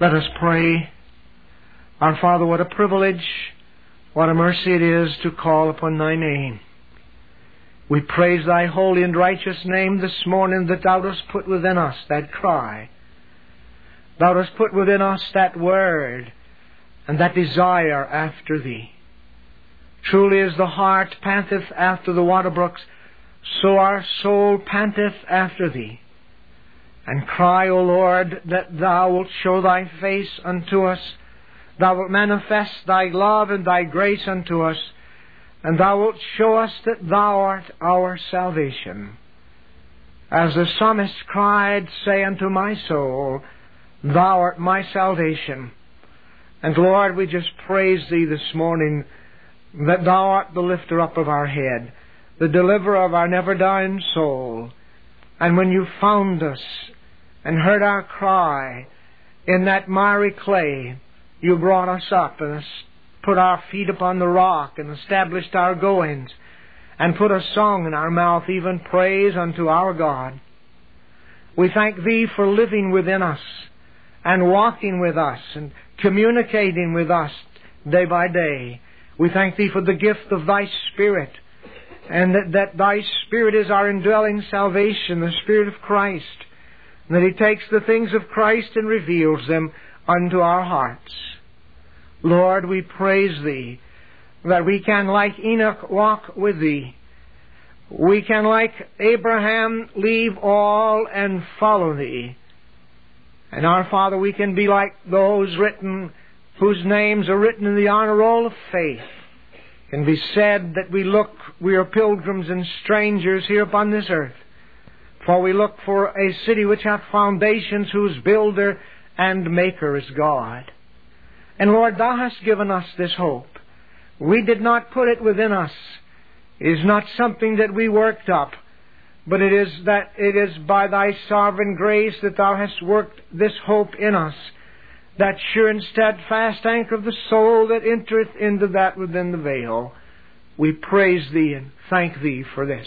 Let us pray. Our Father, what a privilege, what a mercy it is to call upon Thy name. We praise Thy holy and righteous name this morning that Thou dost put within us that cry. Thou dost put within us that word and that desire after Thee. Truly as the hart panteth after the water brooks, so our soul panteth after Thee. And cry, O Lord, that Thou wilt show Thy face unto us, Thou wilt manifest Thy love and Thy grace unto us, and Thou wilt show us that Thou art our salvation. As the psalmist cried, say unto my soul, Thou art my salvation. And Lord, we just praise Thee this morning that Thou art the lifter up of our head, the deliverer of our never-dying soul. And when You found us and heard our cry in that miry clay, You brought us up and put our feet upon the rock and established our goings and put a song in our mouth, even praise unto our God. We thank Thee for living within us and walking with us and communicating with us day by day. We thank Thee for the gift of Thy Spirit, and that Thy Spirit is our indwelling salvation, the Spirit of Christ, and that He takes the things of Christ and reveals them unto our hearts. Lord, we praise Thee that we can, like Enoch, walk with Thee. We can, like Abraham, leave all and follow Thee. And our Father, we can be like those whose names are written in the honor roll of faith. It can be said that we are pilgrims and strangers here upon this earth. For we look for a city which hath foundations, whose builder and maker is God. And Lord, Thou hast given us this hope. We did not put it within us. It is not something that we worked up, but it is by Thy sovereign grace that Thou hast worked this hope in us, that sure and steadfast anchor of the soul that entereth into that within the veil. We praise Thee and thank Thee for this.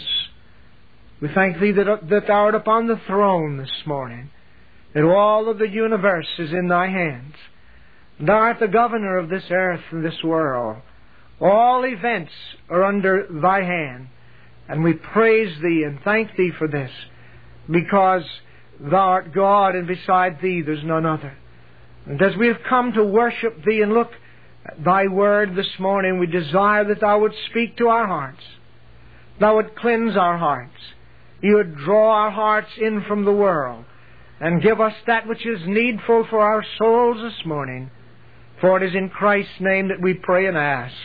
We thank Thee that Thou art upon the throne this morning, that all of the universe is in Thy hands. Thou art the governor of this earth and this world. All events are under Thy hand. And we praise Thee and thank Thee for this, because Thou art God, and beside Thee there's none other. And as we have come to worship Thee and look at Thy Word this morning, we desire that Thou would speak to our hearts. Thou would cleanse our hearts. You would draw our hearts in from the world and give us that which is needful for our souls this morning. For it is in Christ's name that we pray and ask.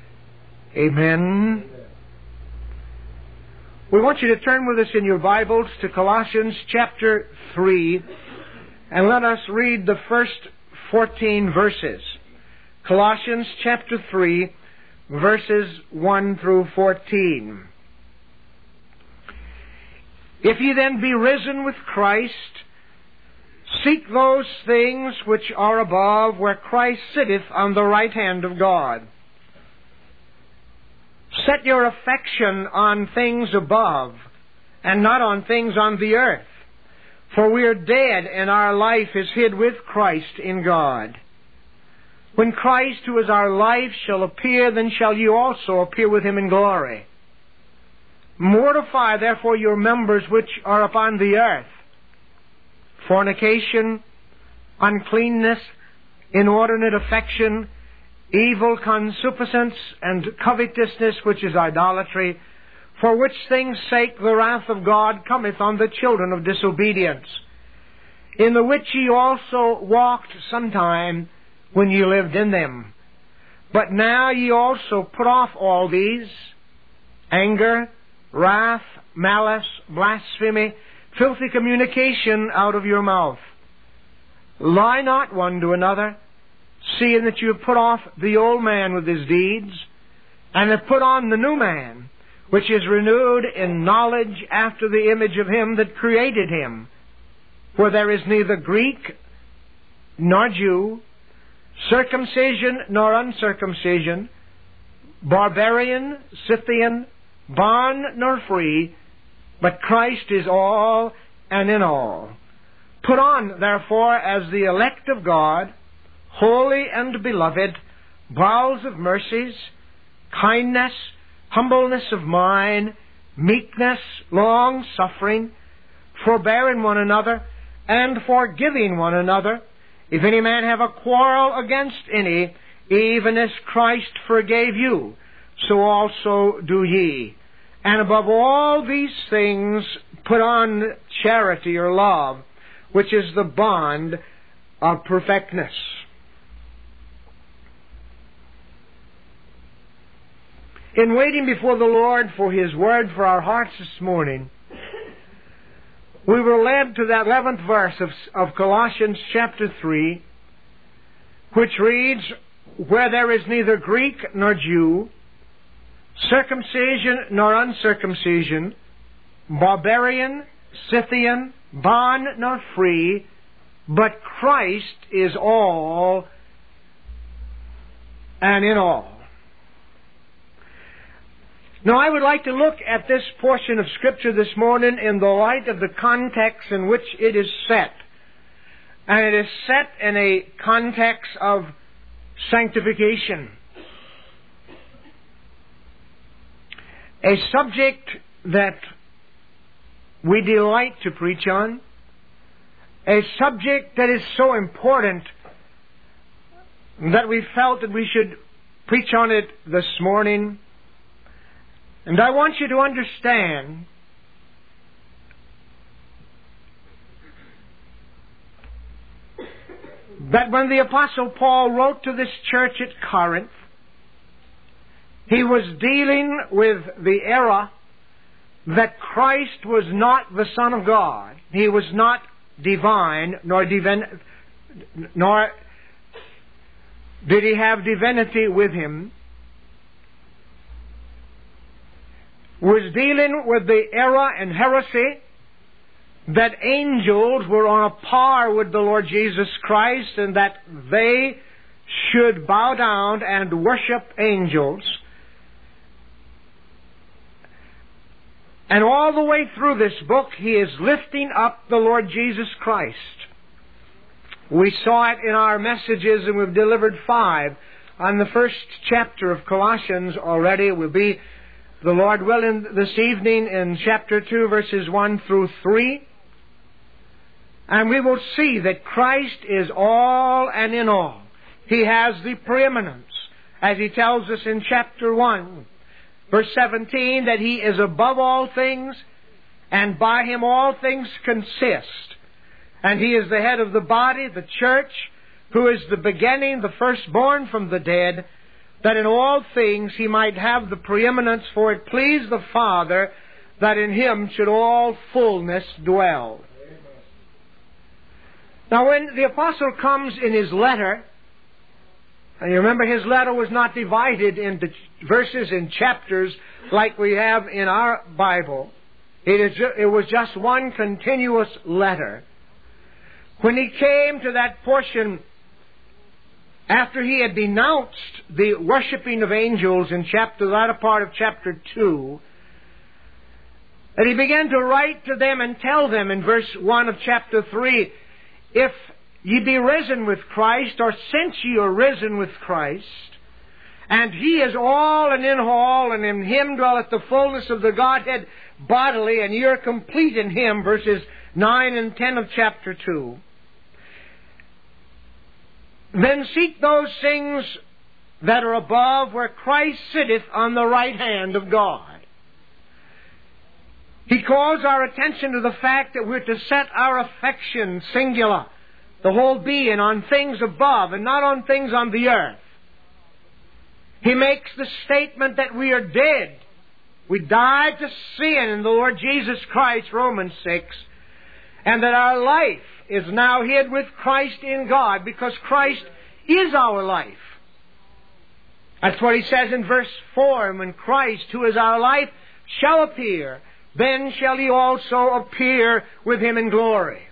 Amen. We want you to turn with us in your Bibles to Colossians chapter 3, and let us read the first 14 verses. Colossians chapter 3, verses 1 through 14. If ye then be risen with Christ, seek those things which are above, where Christ sitteth on the right hand of God. Set your affection on things above, and not on things on the earth. For we are dead, and our life is hid with Christ in God. When Christ, who is our life, shall appear, then shall you also appear with Him in glory. Mortify therefore your members which are upon the earth: fornication, uncleanness, inordinate affection, evil concupiscence, and covetousness, which is idolatry, for which things' sake the wrath of God cometh on the children of disobedience, in the which ye also walked sometime when ye lived in them. But now ye also put off all these: anger, wrath, malice, blasphemy, filthy communication out of your mouth. Lie not one to another, seeing that you have put off the old man with his deeds, and have put on the new man, which is renewed in knowledge after the image of Him that created him, where there is neither Greek nor Jew, circumcision nor uncircumcision, barbarian, Scythian, bond nor free, but Christ is all and in all. Put on, therefore, as the elect of God, holy and beloved, bowels of mercies, kindness, humbleness of mind, meekness, long-suffering, forbearing one another, and forgiving one another. If any man have a quarrel against any, even as Christ forgave you, so also do ye. And above all these things, put on charity or love, which is the bond of perfectness. In waiting before the Lord for His Word for our hearts this morning, we were led to that 11th verse of Colossians chapter 3, which reads, where there is neither Greek nor Jew, circumcision nor uncircumcision, barbarian, Scythian, bond nor free, but Christ is all and in all. Now, I would like to look at this portion of Scripture this morning in the light of the context in which it is set. And it is set in a context of sanctification. A subject that we delight to preach on. A subject that is so important that we felt that we should preach on it this morning. And I want you to understand that when the Apostle Paul wrote to this church at Corinth, he was dealing with the era that Christ was not the Son of God. He was not divine, nor did he have divinity with him. Was dealing with the error and heresy that angels were on a par with the Lord Jesus Christ and that they should bow down and worship angels. And all the way through this book, he is lifting up the Lord Jesus Christ. We saw it in our messages, and we've delivered 5 on the first chapter of Colossians already. We'll be, the Lord willing, this evening in chapter 2, verses 1 through 3. And we will see that Christ is all and in all. He has the preeminence, as he tells us in chapter 1, verse 17, that he is above all things, and by him all things consist. And he is the head of the body, the church, who is the beginning, the firstborn from the dead, that in all things he might have the preeminence, for it pleased the Father that in him should all fullness dwell. Now, when the apostle comes in his letter, and you remember his letter was not divided into verses and chapters like we have in our Bible. It was just one continuous letter. When he came to that portion after he had denounced the worshiping of angels in the latter part of chapter 2, and he began to write to them and tell them in verse 1 of chapter 3, if ye be risen with Christ, or since ye are risen with Christ, and he is all and in all, and in him dwelleth the fullness of the Godhead bodily, and ye are complete in him, verses 9 and 10 of chapter 2. Then seek those things that are above, where Christ sitteth on the right hand of God. He calls our attention to the fact that we're to set our affection, singular, the whole being, on things above and not on things on the earth. He makes the statement that we are dead. We died to sin in the Lord Jesus Christ, Romans 6, and that our life is now hid with Christ in God, because Christ is our life. That's what he says in verse 4, and when Christ, who is our life, shall appear, then shall he also appear with him in glory.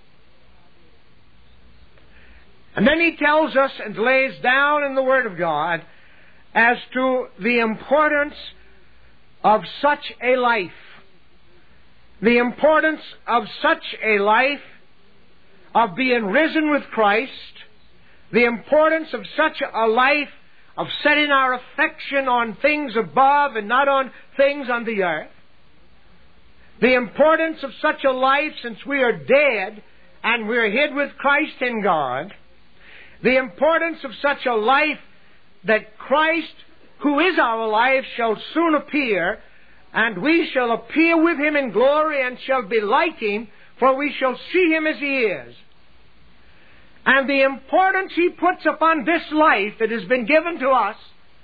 And then he tells us and lays down in the Word of God as to the importance of such a life. The importance of such a life of being risen with Christ, the importance of such a life of setting our affection on things above and not on things on the earth, the importance of such a life since we are dead and we're hid with Christ in God, the importance of such a life that Christ, who is our life, shall soon appear, and we shall appear with Him in glory and shall be like Him, for we shall see Him as He is. And the importance He puts upon this life that has been given to us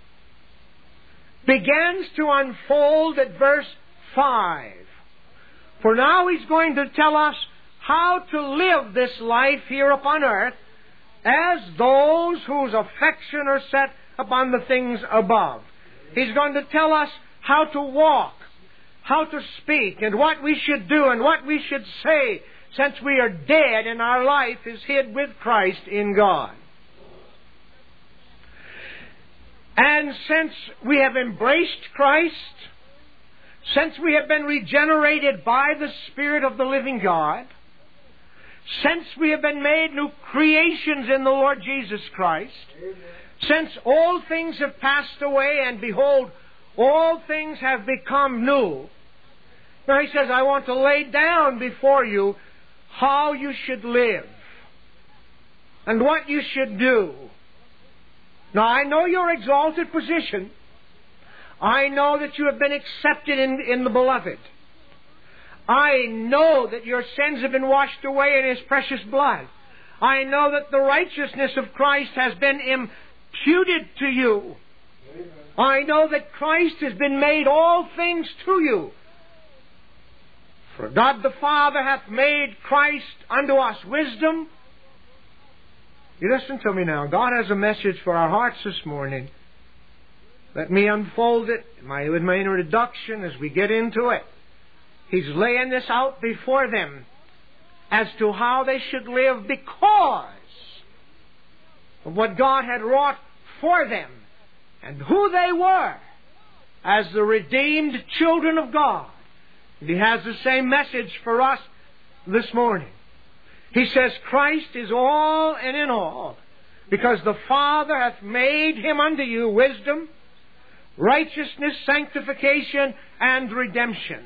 begins to unfold at verse 5. For now He's going to tell us how to live this life here upon earth as those whose affection are set upon the things above. He's going to tell us how to walk, how to speak, and what we should do and what we should say, since we are dead and our life is hid with Christ in God. And since we have embraced Christ, since we have been regenerated by the Spirit of the living God, since we have been made new creations in the Lord Jesus Christ, since all things have passed away and behold, all things have become new. Now He says, I want to lay down before you how you should live and what you should do. Now I know your exalted position. I know that you have been accepted in the Beloved. I know that your sins have been washed away in His precious blood. I know that the righteousness of Christ has been imputed to you. I know that Christ has been made all things to you. For God the Father hath made Christ unto us wisdom. You listen to me now. God has a message for our hearts this morning. Let me unfold it with my introduction as we get into it. He's laying this out before them as to how they should live because of what God had wrought for them and who they were as the redeemed children of God. And He has the same message for us this morning. He says, Christ is all and in all, because the Father hath made Him unto you wisdom, righteousness, sanctification, and redemption.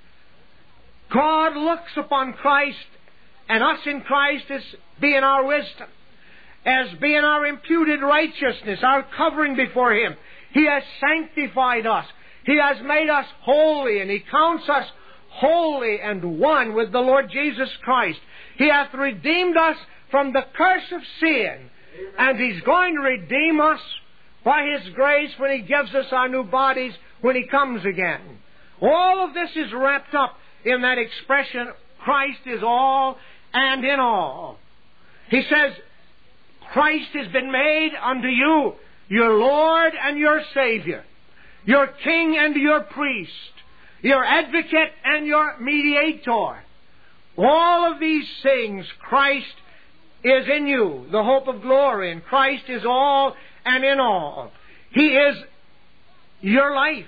God looks upon Christ and us in Christ as being our wisdom, as being our imputed righteousness, our covering before Him. He has sanctified us. He has made us holy, and He counts us holy and one with the Lord Jesus Christ. He hath redeemed us from the curse of sin, and He's going to redeem us by His grace when He gives us our new bodies when He comes again. All of this is wrapped up in that expression, Christ is all and in all. He says, Christ has been made unto you your Lord and your Savior, your King and your Priest, your Advocate and your Mediator. All of these things, Christ is in you, the hope of glory, and Christ is all and in all. He is your life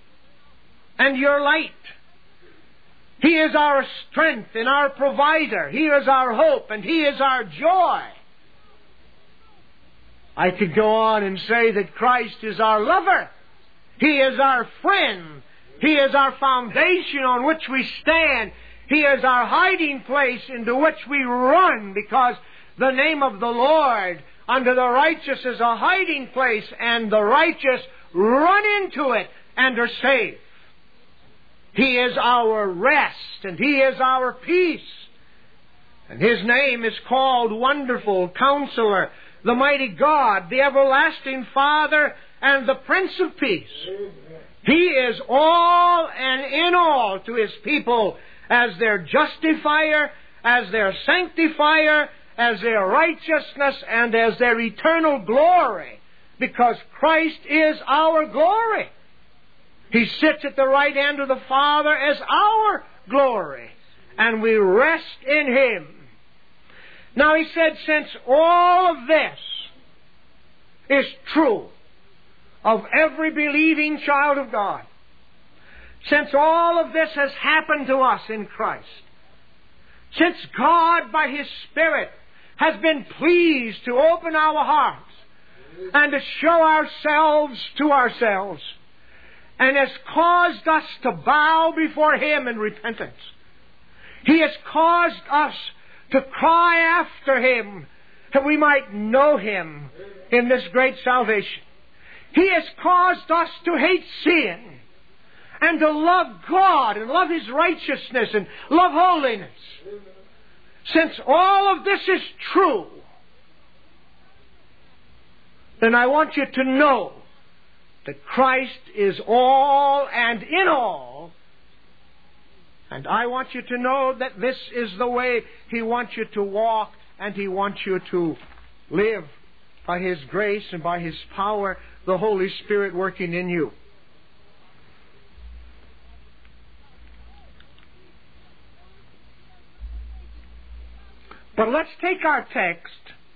and your light. He is our strength and our provider. He is our hope and He is our joy. I could go on and say that Christ is our lover. He is our friend. He is our foundation on which we stand. He is our hiding place into which we run, because the name of the Lord unto the righteous is a hiding place, and the righteous run into it and are safe. He is our rest, and He is our peace. And His name is called Wonderful Counselor, the Mighty God, the Everlasting Father, and the Prince of Peace. He is all and in all to His people, as their justifier, as their sanctifier, as their righteousness, and as their eternal glory, because Christ is our glory. He sits at the right hand of the Father as our glory, and we rest in Him. Now He said, since all of this is true of every believing child of God, since all of this has happened to us in Christ, Since God, by His Spirit, has been pleased to open our hearts and to show ourselves to ourselves, and has caused us to bow before Him in repentance. He has caused us to cry after Him that we might know Him in this great salvation. He has caused us to hate sin and to love God and love His righteousness and love holiness. Since all of this is true, then I want you to know that Christ is all and in all. And I want you to know that this is the way He wants you to walk, and He wants you to live by His grace and by His power, the Holy Spirit working in you. But let's take our text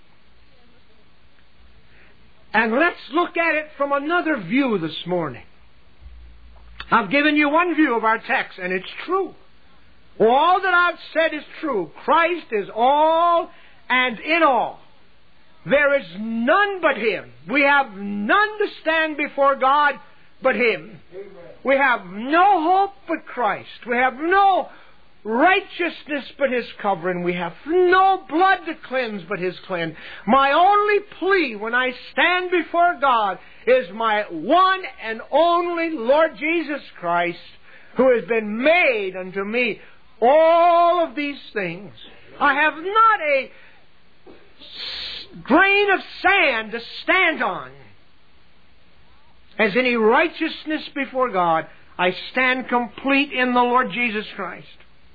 and let's look at it from another view this morning. I've given you one view of our text, and it's true. All that I've said is true. Christ is all and in all. There is none but Him. We have none to stand before God but Him. Amen. We have no hope but Christ. We have no righteousness but His covering. We have no blood to cleanse but His cleanse. My only plea when I stand before God is my one and only Lord Jesus Christ, who has been made unto me all of these things. I have not a grain of sand to stand on as any righteousness before God. I stand complete in the Lord Jesus Christ.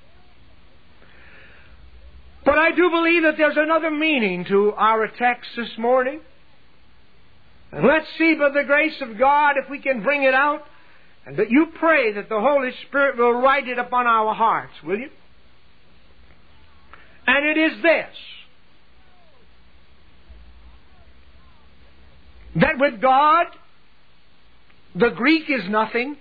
But I do believe that there's another meaning to our text this morning. And let's see by the grace of God if we can bring it out, and that you pray that the Holy Spirit will write it upon our hearts, will you? And it is this: that with God, the Greek is nothing,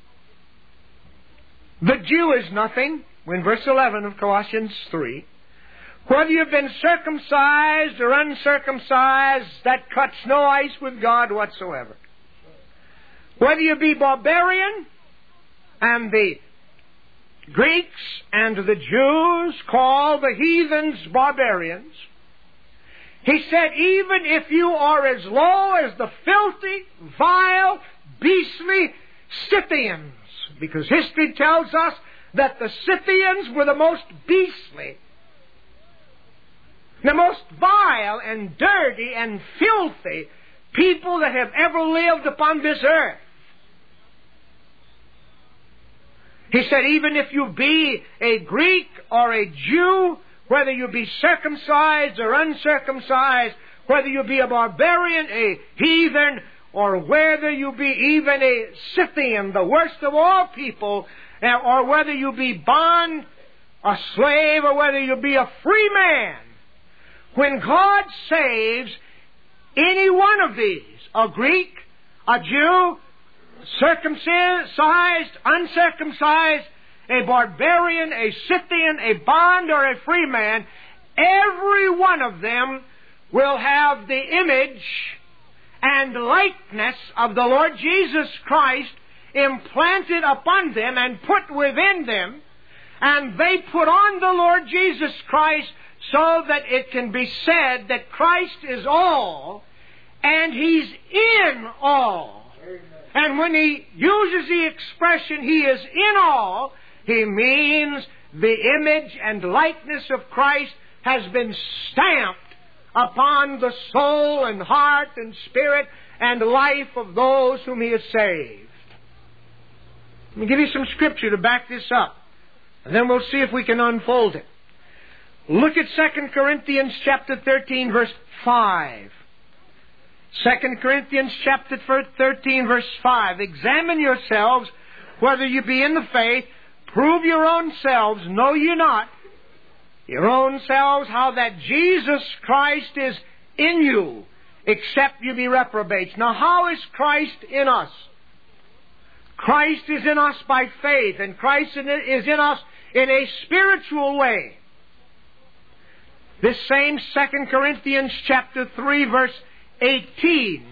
the Jew is nothing, in verse 11 of Colossians 3. Whether you've been circumcised or uncircumcised, that cuts no ice with God whatsoever. Whether you be barbarian, and the Greeks and the Jews call the heathens barbarians, He said, even if you are as low as the filthy, vile, beastly Scythians, because history tells us that the Scythians were the most beastly, the most vile and dirty and filthy people that have ever lived upon this earth. He said, even if you be a Greek or a Jew, whether you be circumcised or uncircumcised, whether you be a barbarian, a heathen, or whether you be even a Scythian, the worst of all people, or whether you be bond, a slave, or whether you be a free man, when God saves any one of these, a Greek, a Jew, circumcised, uncircumcised, a barbarian, a Scythian, a bond, or a free man, every one of them will have the image and likeness of the Lord Jesus Christ implanted upon them and put within them, and they put on the Lord Jesus Christ so that it can be said that Christ is all and He's in all. Amen. And when He uses the expression He is in all, He means the image and likeness of Christ has been stamped upon the soul and heart and spirit and life of those whom He has saved. Let me give you some scripture to back this up, and then we'll see if we can unfold it. Look at 2 Corinthians chapter 13, verse 5. 2 Corinthians chapter 13, verse 5. Examine yourselves whether you be in the faith. Prove your own selves. Know ye not your own selves how that Jesus Christ is in you, except you be reprobates. Now, how is Christ in us? Christ is in us by faith, and Christ is in us in a spiritual way. This same 2 Corinthians chapter 3, verse 18.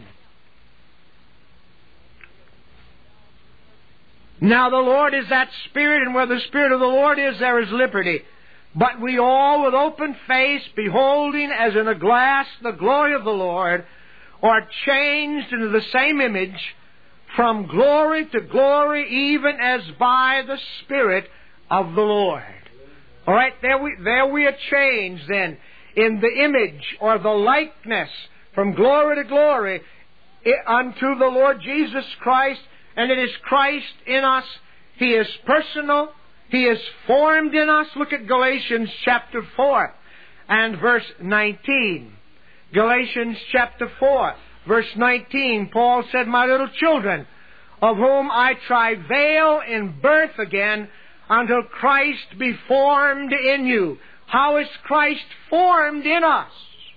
Now the Lord is that Spirit, and where the Spirit of the Lord is, there is liberty. But we all, with open face, beholding as in a glass the glory of the Lord, are changed into the same image, from glory to glory, even as by the Spirit of the Lord. All right, there we are changed then in the image or the likeness from glory to glory unto the Lord Jesus Christ. And it is Christ in us. He is personal. He is formed in us. Look at Galatians chapter 4 and verse 19. Galatians chapter 4, verse 19. Paul said, "My little children, of whom I travail in birth again, until Christ be formed in you." How is Christ formed in us?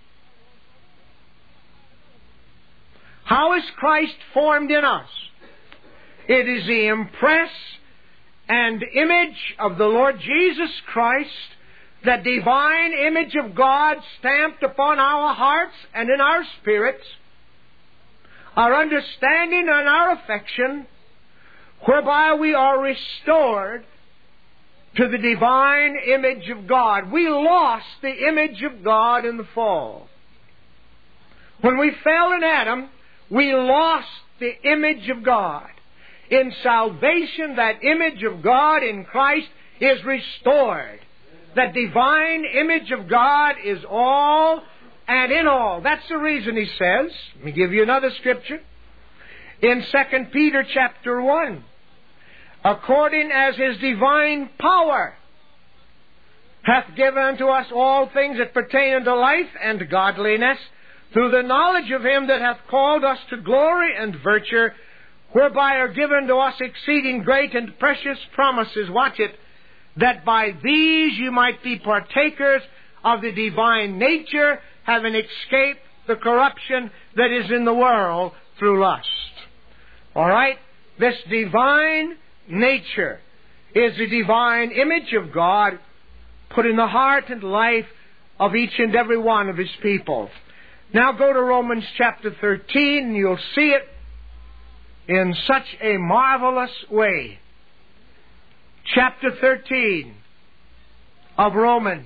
How is Christ formed in us? It is the impress and image of the Lord Jesus Christ, the divine image of God stamped upon our hearts and in our spirits, our understanding and our affection, whereby we are restored to the divine image of God. We lost the image of God in the fall. When we fell in Adam, we lost the image of God. In salvation, that image of God in Christ is restored. That divine image of God is all and in all. That's the reason he says, let me give you another scripture, in 2 Peter chapter 1, according as his divine power hath given unto us all things that pertain unto life and godliness, through the knowledge of him that hath called us to glory and virtue, whereby are given to us exceeding great and precious promises, watch it, that by these you might be partakers of the divine nature, having escaped the corruption that is in the world through lust. All right? This divine nature is the divine image of God put in the heart and life of each and every one of his people. Now go to Romans chapter 13, and you'll see it in such a marvelous way. Chapter 13 of Romans,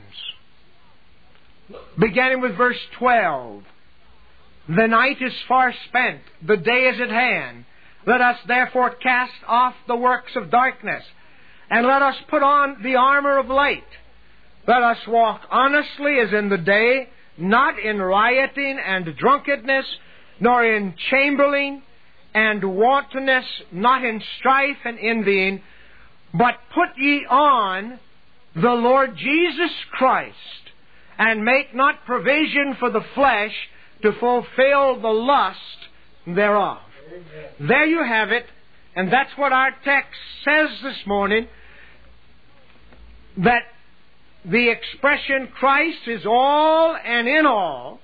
beginning with verse 12. The night is far spent, the day is at hand. Let us therefore cast off the works of darkness, and let us put on the armor of light. Let us walk honestly as in the day, not in rioting and drunkenness, nor in chambering and wantonness, not in strife and envying, but put ye on the Lord Jesus Christ, and make not provision for the flesh to fulfill the lust thereof. Amen. There you have it, and that's what our text says this morning, that the expression Christ is all and in all,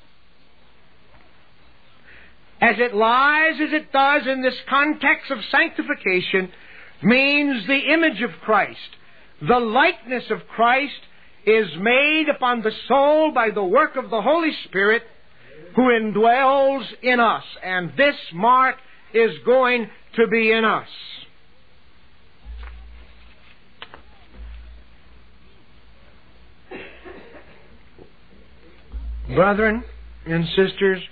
as it lies, as it does in this context of sanctification, means the image of Christ. The likeness of Christ is made upon the soul by the work of the Holy Spirit who indwells in us. And this mark is going to be in us. Brethren and sisters,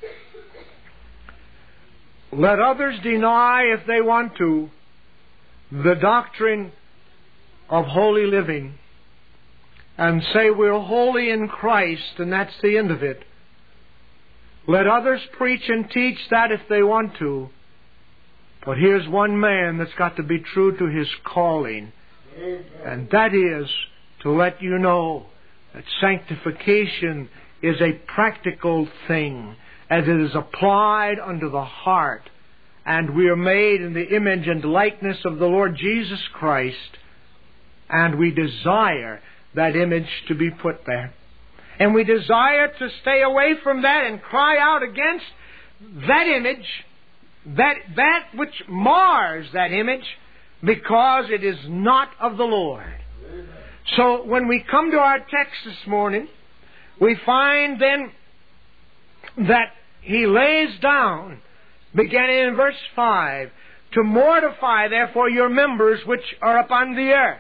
let others deny, if they want to, the doctrine of holy living and say we're holy in Christ and that's the end of it. Let others preach and teach that if they want to. But here's one man that's got to be true to his calling, and that is to let you know that sanctification is a practical thing as it is applied unto the heart. And we are made in the image and likeness of the Lord Jesus Christ, and we desire that image to be put there. And we desire to stay away from that and cry out against that image, that which mars that image, because it is not of the Lord. Amen. So when we come to our text this morning, we find then that he lays down, beginning in verse 5, to mortify therefore your members which are upon the earth.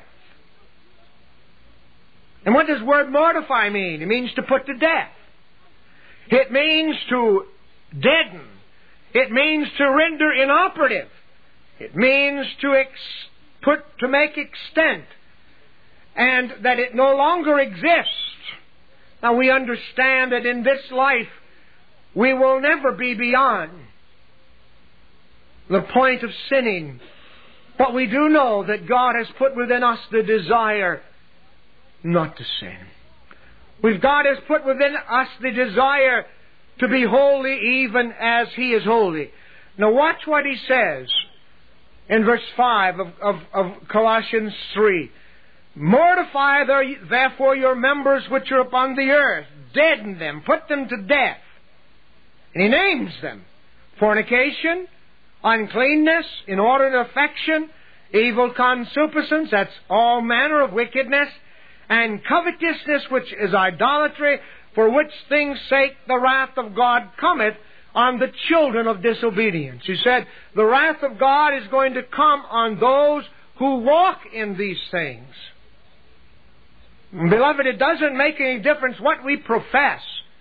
And what does the word mortify mean? It means to put to death. It means to deaden. It means to render inoperative. It means to make extant, and that it no longer exists. Now we understand that in this life we will never be beyond the point of sinning. But we do know that God has put within us the desire not to sin. God has put within us the desire to be holy even as He is holy. Now watch what He says in verse 5 of Colossians 3. Mortify therefore your members which are upon the earth. Deaden them. Put them to death. And He names them. Fornication, uncleanness, inordinate affection, evil concupiscence, that's all manner of wickedness, and covetousness, which is idolatry, for which things' sake the wrath of God cometh on the children of disobedience. He said, the wrath of God is going to come on those who walk in these things. Beloved, it doesn't make any difference what we profess.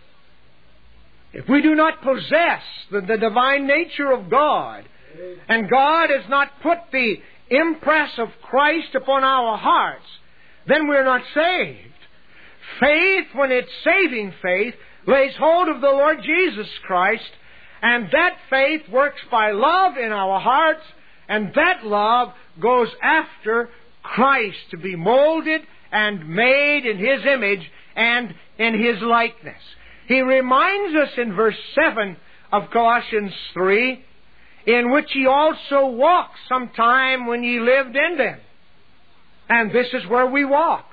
If we do not possess the divine nature of God, and God has not put the impress of Christ upon our hearts, then we're not saved. Faith, when it's saving faith, lays hold of the Lord Jesus Christ, and that faith works by love in our hearts, and that love goes after Christ to be molded and made in His image and in His likeness. He reminds us in verse 7 of Colossians 3, in which ye also walked sometime when ye lived in them. And this is where we walked.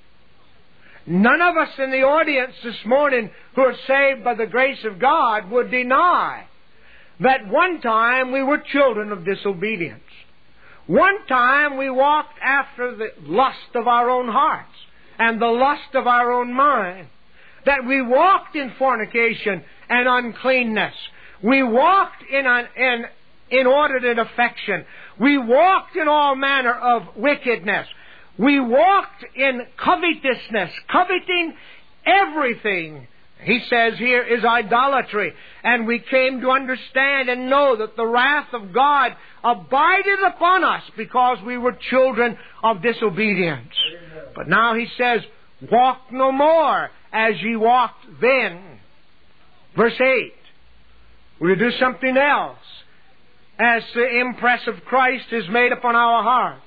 None of us in the audience this morning who are saved by the grace of God would deny that one time we were children of disobedience. One time we walked after the lust of our own hearts and the lust of our own mind. That we walked in fornication and uncleanness. We walked in inordinate affection. We walked in all manner of wickedness. We walked in covetousness, coveting everything. He says here is idolatry. And we came to understand and know that the wrath of God abided upon us because we were children of disobedience. But now He says, walk no more as ye walked then. Verse 8. We'll do something else. As the impress of Christ is made upon our hearts.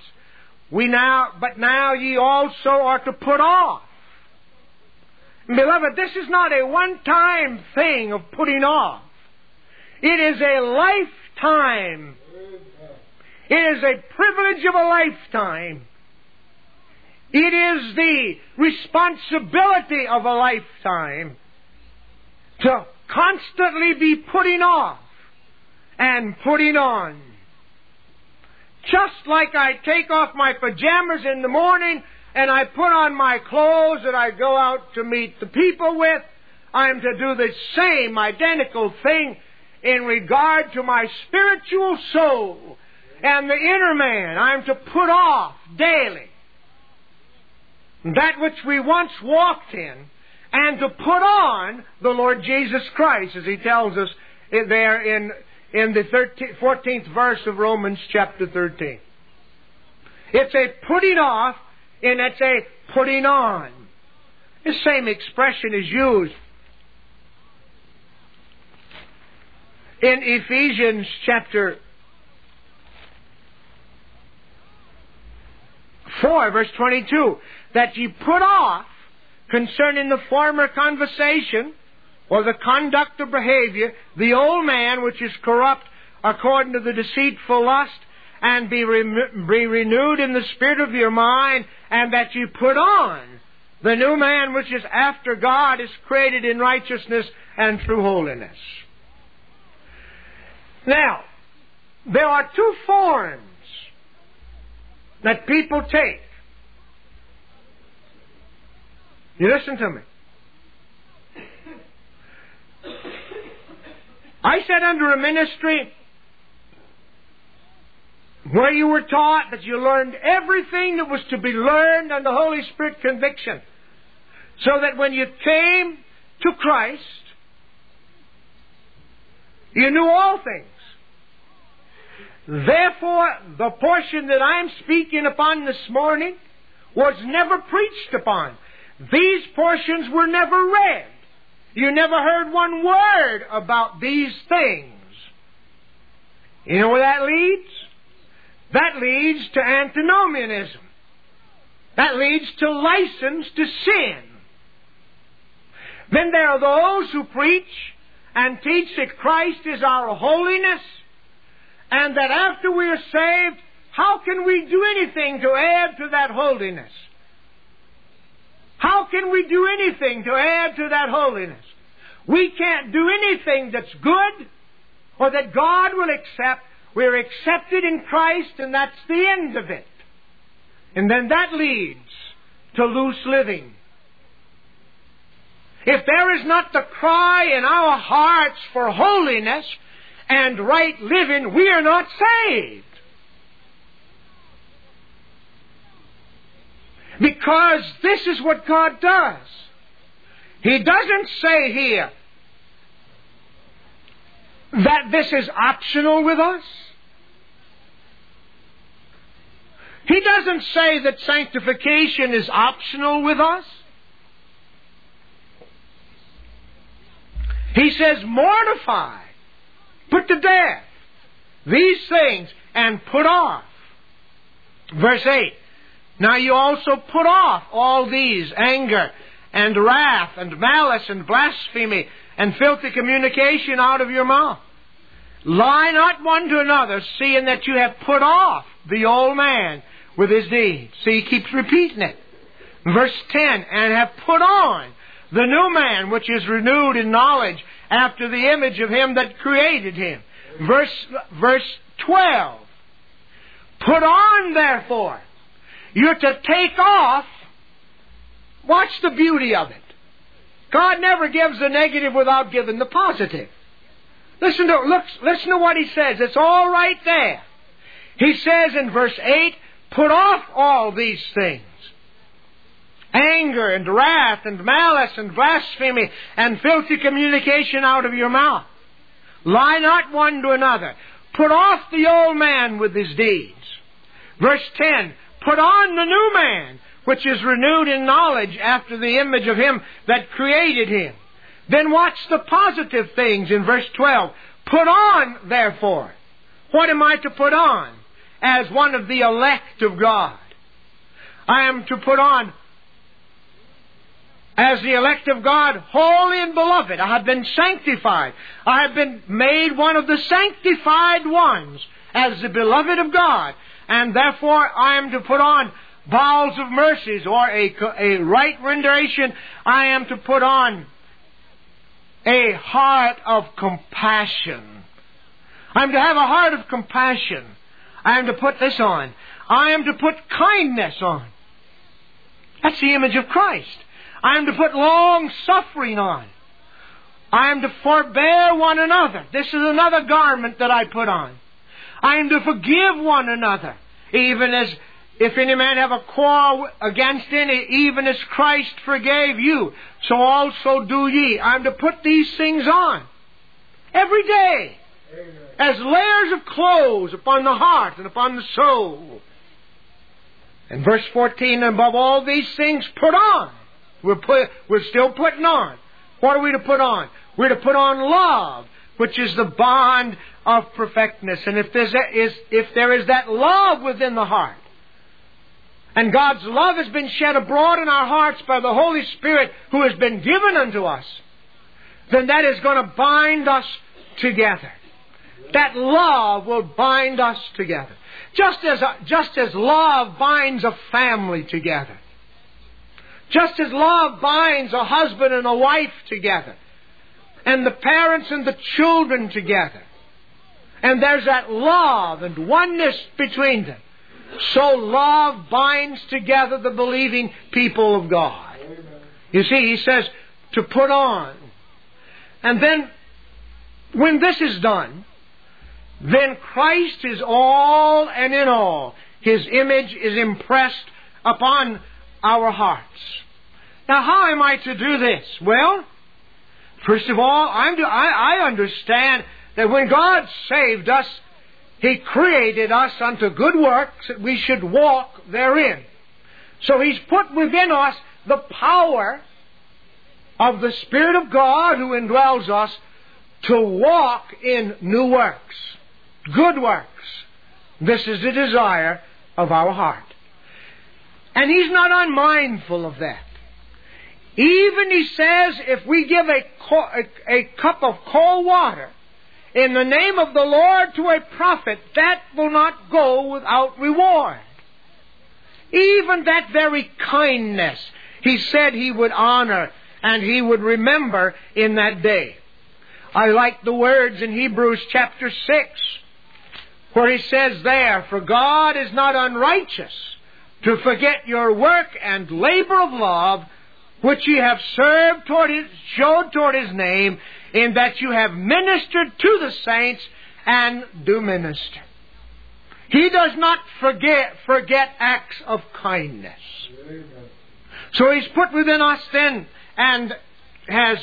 But now ye also are to put off. Beloved, this is not a one-time thing of putting off. It is a lifetime. It is a privilege of a lifetime. It is the responsibility of a lifetime to constantly be putting off and putting on. Just like I take off my pajamas in the morning and I put on my clothes that I go out to meet the people with, I am to do the same identical thing in regard to my spiritual soul and the inner man. I am to put off daily that which we once walked in, and to put on the Lord Jesus Christ, as He tells us there in the 14th verse of Romans chapter 13. It's a putting off, and it's a putting on. The same expression is used in Ephesians chapter 4, verse 22, that ye put off concerning the former conversation or the conduct or behavior, the old man which is corrupt according to the deceitful lust, and be renewed in the spirit of your mind, and that ye put on the new man which is after God, is created in righteousness and true holiness. Now, there are two forms that people take. You listen to me. I sat under a ministry where you were taught that you learned everything that was to be learned under Holy Spirit conviction, so that when you came to Christ, you knew all things. Therefore, the portion that I'm speaking upon this morning was never preached upon. These portions were never read. You never heard one word about these things. You know where that leads? That leads to antinomianism. That leads to license to sin. Then there are those who preach and teach that Christ is our holiness, and that after we are saved, how can we do anything to add to that holiness? How can we do anything to add to that holiness? We can't do anything that's good or that God will accept. We're accepted in Christ, and that's the end of it. And then that leads to loose living. If there is not the cry in our hearts for holiness and right living, we are not saved. Because this is what God does. He doesn't say here that this is optional with us. He doesn't say that sanctification is optional with us. He says, mortify, put to death these things and put off. Verse 8, now you also put off all these, anger and wrath and malice and blasphemy and filthy communication out of your mouth. Lie not one to another, seeing that you have put off the old man with his deeds. See, he keeps repeating it. Verse 10, and have put on the new man, which is renewed in knowledge after the image of him that created him. Verse 12, put on, therefore. You're to take off. Watch the beauty of it. God never gives the negative without giving the positive. Listen to what He says. It's all right there. He says in verse 8, put off all these things. Anger and wrath and malice and blasphemy and filthy communication out of your mouth. Lie not one to another. Put off the old man with his deeds. Verse 10, put on the new man, which is renewed in knowledge after the image of him that created him. Then watch the positive things in verse 12. Put on, therefore. What am I to put on as one of the elect of God? I am to put on, as the elect of God, holy and beloved. I have been sanctified. I have been made one of the sanctified ones as the beloved of God. And therefore I am to put on bowels of mercies, or a right rendition, I am to put on a heart of compassion. I am to have a heart of compassion. I am to put this on. I am to put kindness on. That's the image of Christ. I am to put long suffering on. I am to forbear one another. This is another garment that I put on. I am to forgive one another, even as if any man have a quarrel against any, even as Christ forgave you, so also do ye. I am to put these things on every day. Amen. As layers of clothes upon the heart and upon the soul. And verse 14, above all these things put on. We're still putting on. What are we to put on? We're to put on love, which is the bond of perfectness. And if there is that love within the heart, and God's love has been shed abroad in our hearts by the Holy Spirit who has been given unto us, then that is going to bind us together. That love will bind us together. Just as love binds a family together. Just as love binds a husband and a wife together. And the parents and the children together. And there's that love and oneness between them. So love binds together the believing people of God. You see, he says to put on. And then when this is done, then Christ is all and in all. His image is impressed upon our hearts. Now, how am I to do this? Well, first of all, I understand that when God saved us, He created us unto good works that we should walk therein. So He's put within us the power of the Spirit of God who indwells us to walk in new works, good works. This is the desire of our heart. And He's not unmindful of that. Even He says, if we give a cup of cold water in the name of the Lord to a prophet, that will not go without reward. Even that very kindness, He said He would honor and He would remember in that day. I like the words in Hebrews chapter 6, where He says there, "For God is not unrighteous to forget your work and labor of love, which ye have showed toward His name, in that you have ministered to the saints and do minister." He does not forget acts of kindness. So He's put within us then and has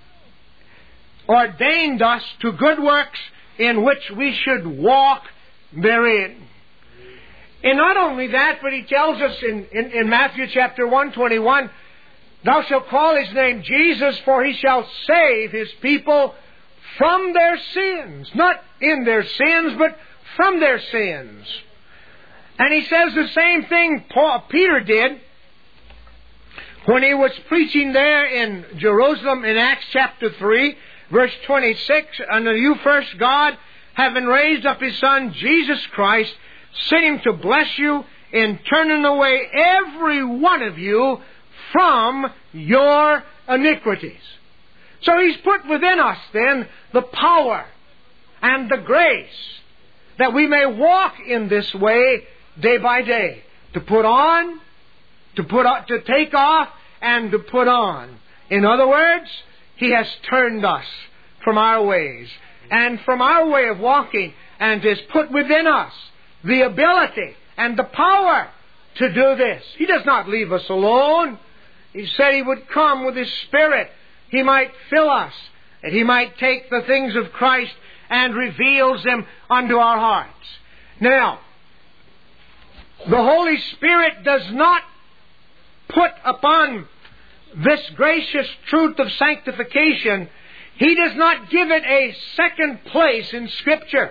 ordained us to good works in which we should walk therein. And not only that, but He tells us in Matthew chapter 1:21, "Thou shalt call His name Jesus, for He shall save His people from their sins." Not in their sins, but from their sins. And He says the same thing Peter did when he was preaching there in Jerusalem in Acts chapter 3, verse 26, "Unto you first God, having raised up His Son, Jesus Christ, sent Him to bless you in turning away every one of you from your iniquities." So He's put within us then the power and the grace that we may walk in this way day by day. To put on, to take off, and to put on. In other words, He has turned us from our ways and from our way of walking, and has put within us the ability and the power to do this. He does not leave us alone. He said He would come with His Spirit. He might fill us, and He might take the things of Christ and reveals them unto our hearts. Now, the Holy Spirit does not put upon this gracious truth of sanctification, He does not give it a second place in Scripture.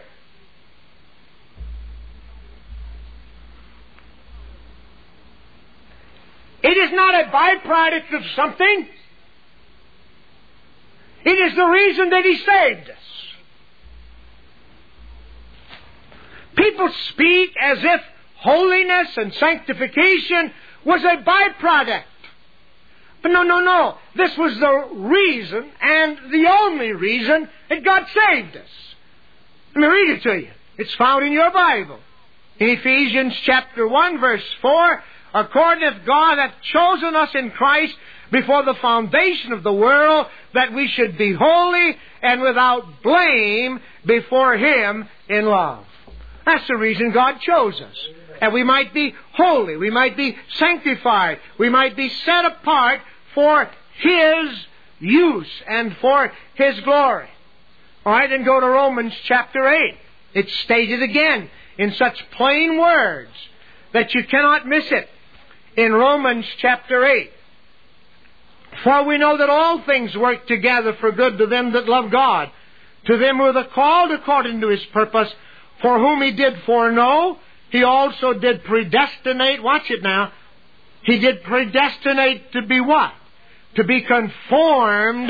It is not a byproduct of something. It is the reason that He saved us. People speak as if holiness and sanctification was a byproduct. But no. This was the reason and the only reason that God saved us. Let me read it to you. It's found in your Bible. In Ephesians chapter 1, verse 4, "According as God hath chosen us in Christ before the foundation of the world, that we should be holy and without blame before Him in love." That's the reason God chose us. And we might be holy, we might be sanctified, we might be set apart for His use and for His glory. All right, then go to Romans chapter 8. It's stated again in such plain words that you cannot miss it. In Romans chapter 8. "For we know that all things work together for good to them that love God, to them who are called according to His purpose, for whom He did foreknow, He also did predestinate." Watch it now. He did predestinate to be what? To be conformed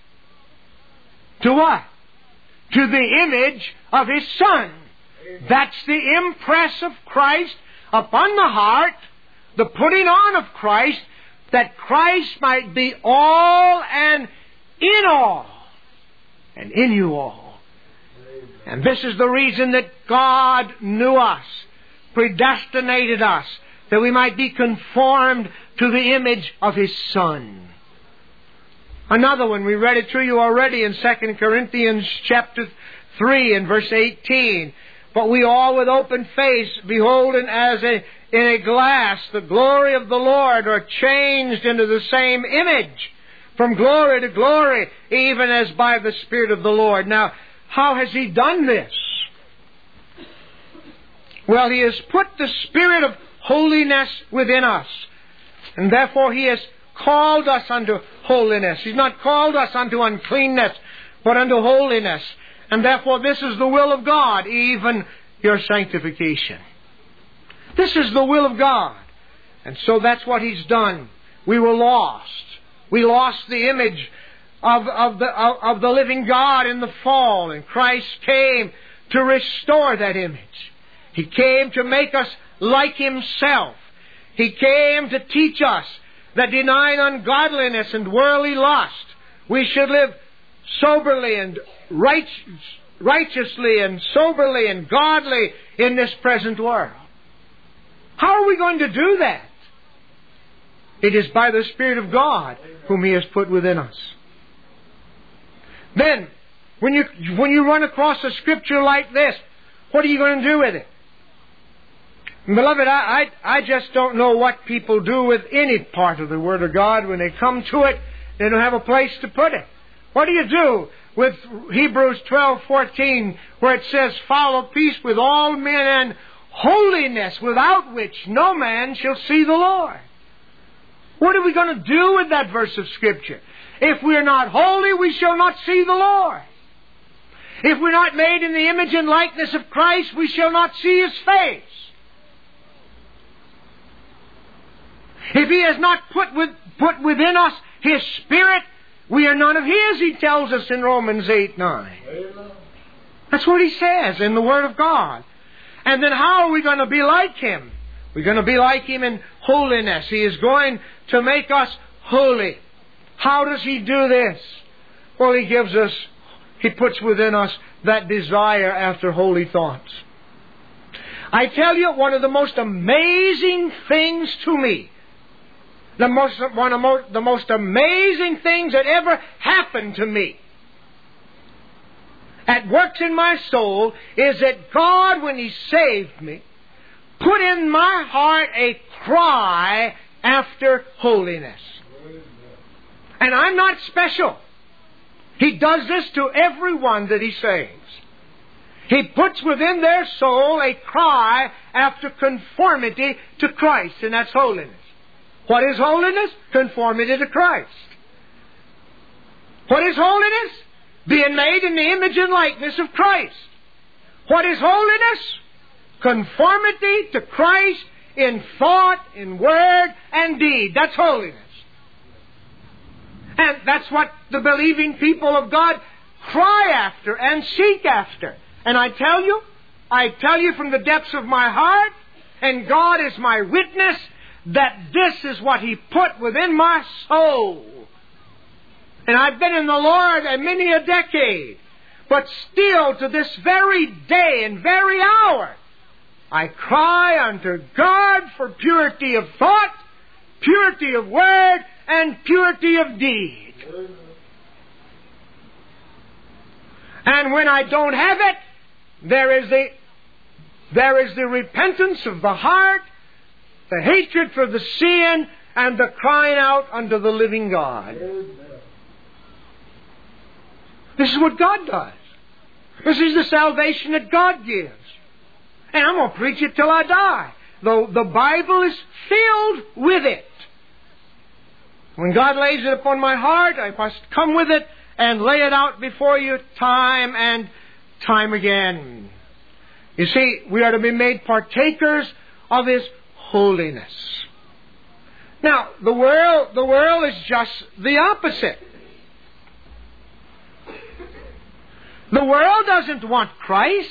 to what? To the image of His Son. That's the impress of Christ upon the heart, the putting on of Christ, that Christ might be all and in all, and in you all. And this is the reason that God knew us, predestinated us, that we might be conformed to the image of His Son. Another one, we read it to you already in 2 Corinthians chapter 3 and verse 18. But we all with open face, beholding as in a glass the glory of the Lord, are changed into the same image, from glory to glory, even as by the Spirit of the Lord. Now, how has He done this? Well, He has put the Spirit of holiness within us. And therefore He has called us unto holiness. He's not called us unto uncleanness, but unto holiness. And therefore this is the will of God, even your sanctification. This is the will of God. And so that's what He's done. We were lost. We lost the image of the living God in the fall. And Christ came to restore that image. He came to make us like Himself. He came to teach us that denying ungodliness and worldly lust, we should live soberly and righteously and soberly and godly in this present world. How are we going to do that? It is by the Spirit of God whom He has put within us. Then, when you run across a scripture like this, what are you going to do with it? Beloved, I just don't know what people do with any part of the Word of God. When they come to it, they don't have a place to put it. What do you do with Hebrews 12:14, where it says, "Follow peace with all men and holiness, without which no man shall see the Lord"? What are we going to do with that verse of Scripture? If we are not holy, we shall not see the Lord. If we're not made in the image and likeness of Christ, we shall not see His face. If He has not put within us His Spirit, we are none of His, He tells us in Romans 8:9. That's what He says in the Word of God. And then how are we going to be like Him? We're going to be like Him in holiness. He is going to make us holy. How does He do this? Well, He puts within us that desire after holy thoughts. I tell you, one of the most amazing things to me, one of the most amazing things that ever happened to me, that works in my soul, is that God, when He saved me, put in my heart a cry after holiness. And I'm not special. He does this to everyone that He saves. He puts within their soul a cry after conformity to Christ, and that's holiness. What is holiness? Conformity to Christ. What is holiness? Being made in the image and likeness of Christ. What is holiness? Conformity to Christ in thought, in word, and deed. That's holiness. And that's what the believing people of God cry after and seek after. And I tell you from the depths of my heart, and God is my witness, that this is what He put within my soul. And I've been in the Lord many a decade, but still to this very day and very hour, I cry unto God for purity of thought, purity of word, and purity of deed. And when I don't have it, there is the repentance of the heart, the hatred for the sin, and the crying out unto the living God. This is what God does. This is the salvation that God gives. And I'm going to preach it till I die. Though the Bible is filled with it. When God lays it upon my heart, I must come with it and lay it out before you time and time again. You see, we are to be made partakers of His holiness. Now, the world is just the opposite. The world doesn't want Christ.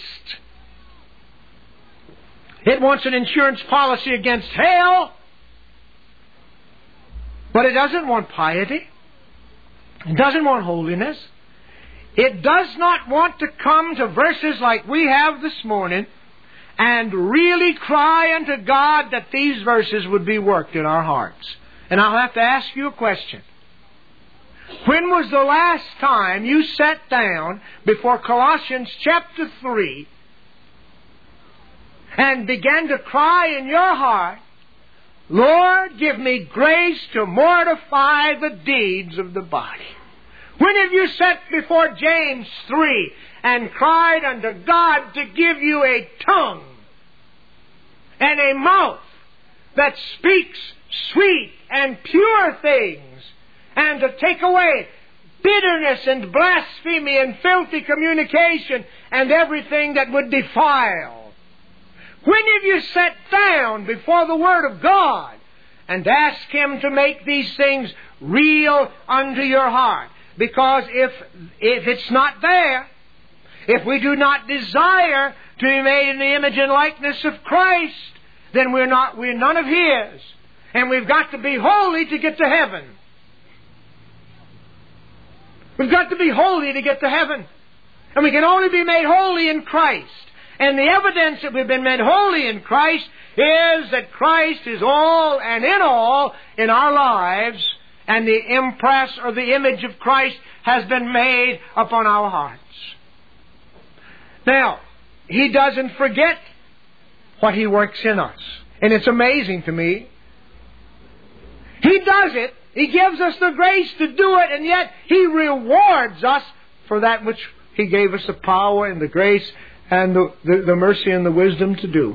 It wants an insurance policy against hell. But it doesn't want piety. It doesn't want holiness. It does not want to come to verses like we have this morning and really cry unto God that these verses would be worked in our hearts. And I'll have to ask you a question. When was the last time you sat down before Colossians chapter 3 and began to cry in your heart, Lord, give me grace to mortify the deeds of the body? When have you sat before James 3 and cried unto God to give you a tongue and a mouth that speaks sweet and pure things, and to take away bitterness and blasphemy and filthy communication and everything that would defile? When have you sat down before the Word of God and asked Him to make these things real unto your heart? Because if it's not there, if we do not desire to be made in the image and likeness of Christ, then we're none of His. And we've got to be holy to get to heaven. We've got to be holy to get to heaven. And we can only be made holy in Christ. And the evidence that we've been made holy in Christ is that Christ is all and in all in our lives, and the impress or the image of Christ has been made upon our hearts. Now, He doesn't forget what He works in us. And it's amazing to me. He does it. He gives us the grace to do it, and yet He rewards us for that which He gave us the power and the grace and the mercy and the wisdom to do.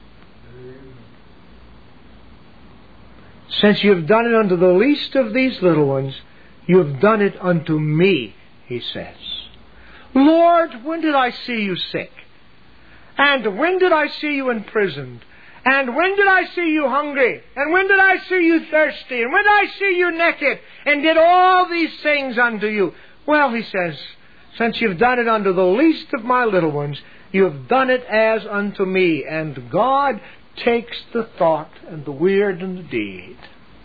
Since you have done it unto the least of these little ones, you have done it unto me, He says. Lord, when did I see you sick? And when did I see you imprisoned? And when did I see you hungry? And when did I see you thirsty? And when did I see you naked? And did all these things unto you? Well, He says, since you've done it unto the least of my little ones, you have done it as unto me. And God takes the thought and the word and the deed.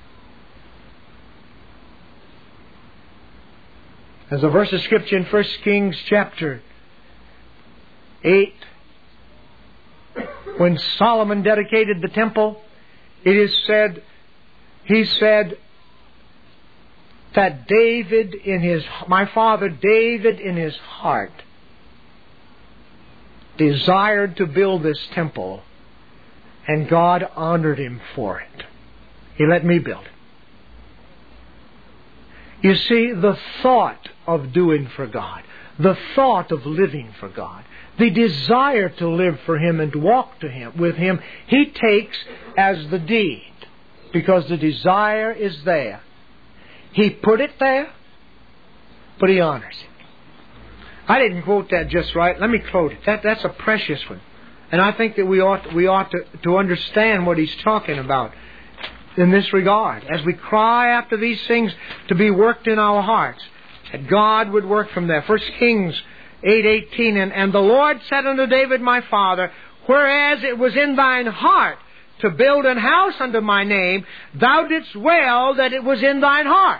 As a verse of Scripture in 1 Kings chapter 8, when Solomon dedicated the temple, it is said, he said that my father David in his heart desired to build this temple, and God honored him for it. He let me build it. You see, the thought of doing for God, the thought of living for God, the desire to live for Him and to walk with Him, He takes as the deed, because the desire is there. He put it there, but He honors it. I didn't quote that just right. Let me quote it. That's a precious one. And I think that we ought to understand what he's talking about in this regard. As we cry after these things to be worked in our hearts, that God would work from there. 1 Kings 8:18, and the Lord said unto David my father, whereas it was in thine heart to build an house unto my name, thou didst well that it was in thine heart.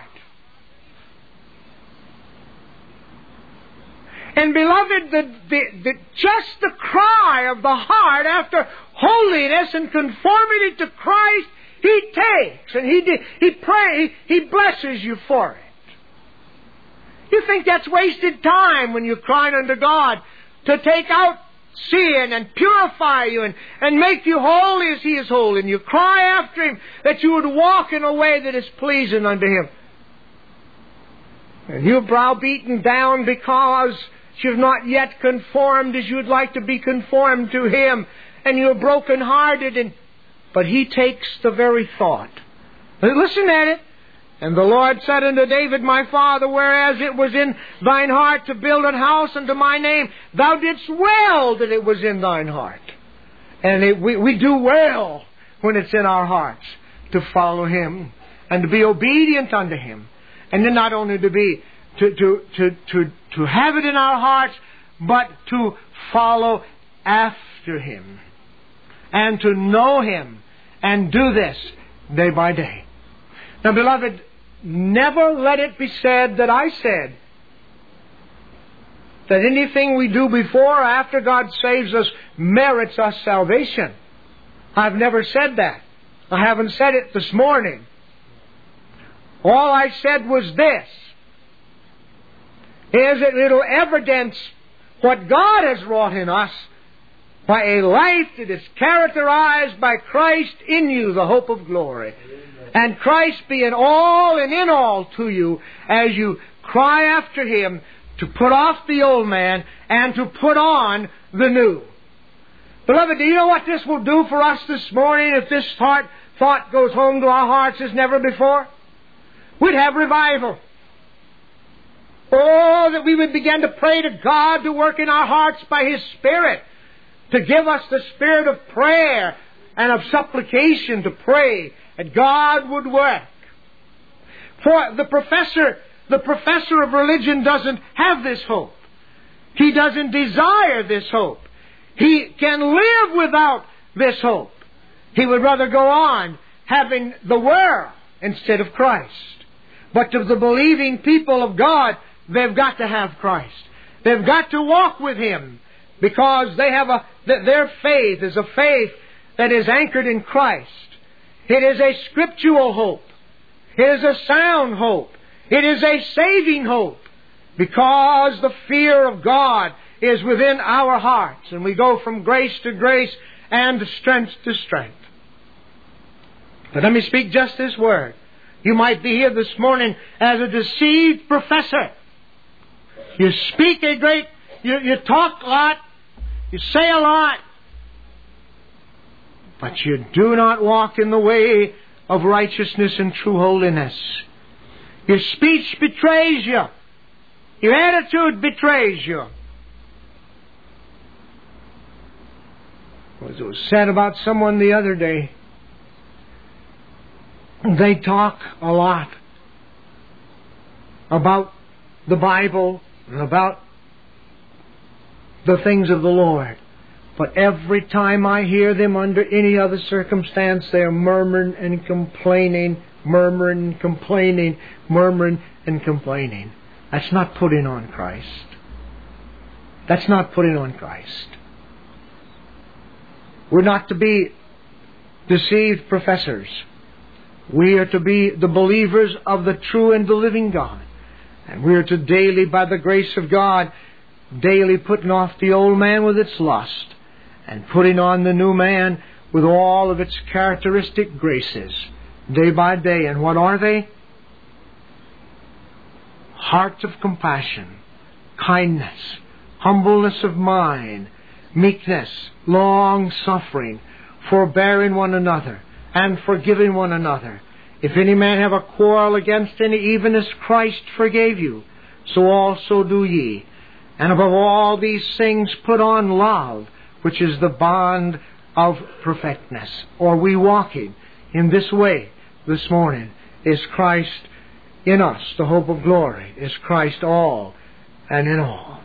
And beloved, just the cry of the heart after holiness and conformity to Christ, He takes and He blesses you for it. You think that's wasted time when you're crying unto God to take out sin and purify you and make you holy as He is holy. And you cry after Him that you would walk in a way that is pleasing unto Him. And you're browbeaten down because you've not yet conformed as you'd like to be conformed to Him. And you're broken-hearted. But He takes the very thought. Listen at it. And the Lord said unto David my father, whereas it was in thine heart to build an house unto my name, thou didst well that it was in thine heart. And we do well when it's in our hearts to follow Him and to be obedient unto Him. And then not only to be to have it in our hearts, but to follow after Him and to know Him and do this day by day. Now, beloved, never let it be said that I said that anything we do before or after God saves us merits us salvation. I've never said that. I haven't said it this morning. All I said was this, is that it'll evidence what God has wrought in us by a life that is characterized by Christ in you, the hope of glory. And Christ being all and in all to you as you cry after Him to put off the old man and to put on the new. Beloved, do you know what this will do for us this morning if this thought goes home to our hearts as never before? We'd have revival. Oh, that we would begin to pray to God to work in our hearts by His Spirit, to give us the spirit of prayer and of supplication to pray that God would work. For the professor of religion doesn't have this hope. He doesn't desire this hope. He can live without this hope. He would rather go on having the world instead of Christ. But to the believing people of God, they've got to have Christ. They've got to walk with Him because they have their faith is a faith that is anchored in Christ. It is a scriptural hope. It is a sound hope. It is a saving hope because the fear of God is within our hearts and we go from grace to grace and strength to strength. But let me speak just this word. You might be here this morning as a deceived professor. You speak you talk a lot, you say a lot, but you do not walk in the way of righteousness and true holiness. Your speech betrays you. Your attitude betrays you. It was said about someone the other day. They talk a lot about the Bible and about the things of the Lord. But every time I hear them under any other circumstance, they are murmuring and complaining, murmuring and complaining, murmuring and complaining. That's not putting on Christ. That's not putting on Christ. We're not to be deceived professors. We are to be the believers of the true and the living God. And we are to daily, by the grace of God, daily putting off the old man with its lust and putting on the new man with all of its characteristic graces, day by day. And what are they? Hearts of compassion, kindness, humbleness of mind, meekness, long-suffering, forbearing one another, and forgiving one another. If any man have a quarrel against any, even as Christ forgave you, so also do ye. And above all these things put on love, which is the bond of perfectness. Are we walking in this way this morning? Is Christ in us, the hope of glory? Is Christ all and in all?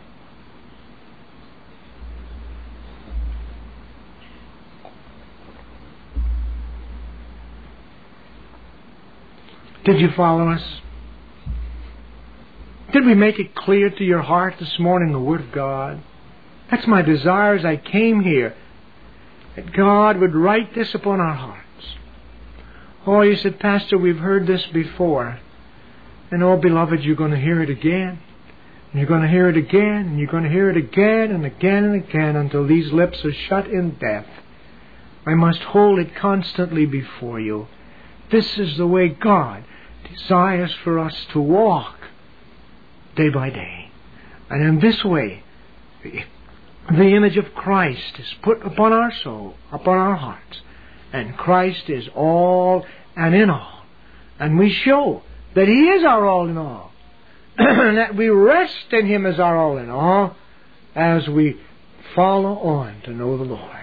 Did you follow us? Did we make it clear to your heart this morning the Word of God? That's my desire as I came here, that God would write this upon our hearts. Oh, you said, Pastor, we've heard this before. And oh, beloved, you're going to hear it again. And you're going to hear it again. And you're going to hear it again and again and again until these lips are shut in death. I must hold it constantly before you. This is the way God desires for us to walk day by day. And in this way, the image of Christ is put upon our soul, upon our hearts. And Christ is all and in all. And we show that He is our all in all. And that we rest in Him as our all in all as we follow on to know the Lord.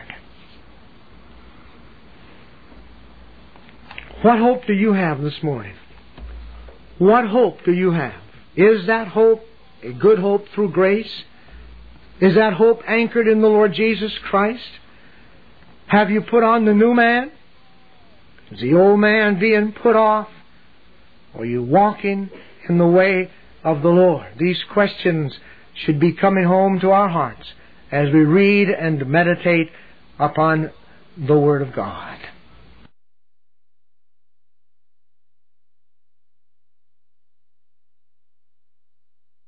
What hope do you have this morning? What hope do you have? Is that hope a good hope through grace? Is that hope anchored in the Lord Jesus Christ? Have you put on the new man? Is the old man being put off? Or are you walking in the way of the Lord? These questions should be coming home to our hearts as we read and meditate upon the Word of God.